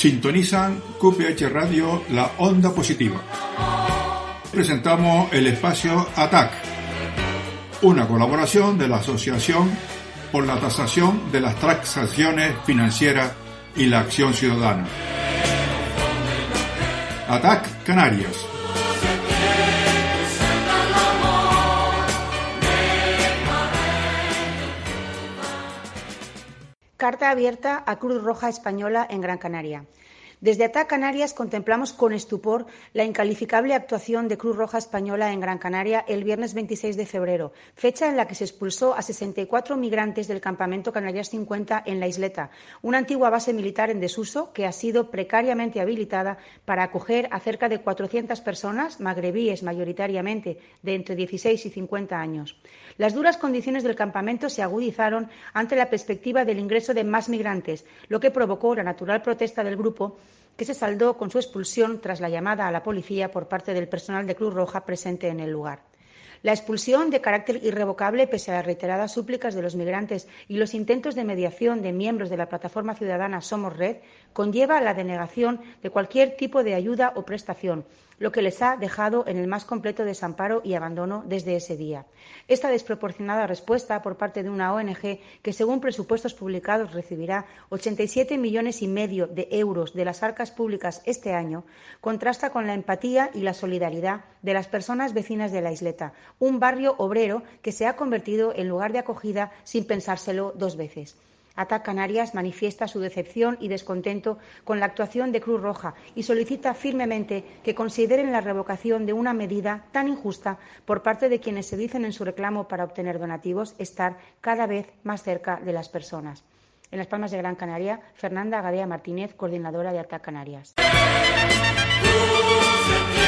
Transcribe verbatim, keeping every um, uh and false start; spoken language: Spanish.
Sintonizan Q P H Radio, la onda positiva. Presentamos el espacio A T A C, una colaboración de la Asociación por la Tasación de las Transacciones Financieras y la Acción Ciudadana. A T A C Canarias. Carta abierta a Cruz Roja Española en Gran Canaria. Desde A T A C Canarias contemplamos con estupor la incalificable actuación de Cruz Roja Española en Gran Canaria el viernes veintiséis de febrero, fecha en la que se expulsó a sesenta y cuatro migrantes del campamento Canarias cincuenta en la isleta, una antigua base militar en desuso que ha sido precariamente habilitada para acoger a cerca de cuatrocientas personas, magrebíes mayoritariamente, de entre dieciséis y cincuenta años. Las duras condiciones del campamento se agudizaron ante la perspectiva del ingreso de más migrantes, lo que provocó la natural protesta del grupo, que se saldó con su expulsión tras la llamada a la policía por parte del personal de Cruz Roja presente en el lugar. La expulsión, de carácter irrevocable pese a las reiteradas súplicas de los migrantes y los intentos de mediación de miembros de la plataforma ciudadana Somos Red, conlleva la denegación de cualquier tipo de ayuda o prestación, lo que les ha dejado en el más completo desamparo y abandono desde ese día. Esta desproporcionada respuesta por parte de una O N G que, según presupuestos publicados, recibirá ochenta y siete millones y medio de euros de las arcas públicas este año, contrasta con la empatía y la solidaridad de las personas vecinas de la isleta, un barrio obrero que se ha convertido en lugar de acogida sin pensárselo dos veces. A T A C Canarias manifiesta su decepción y descontento con la actuación de Cruz Roja y solicita firmemente que consideren la revocación de una medida tan injusta por parte de quienes se dicen en su reclamo para obtener donativos estar cada vez más cerca de las personas. En Las Palmas de Gran Canaria, Fernanda Gadea Martínez, coordinadora de A T A C Canarias.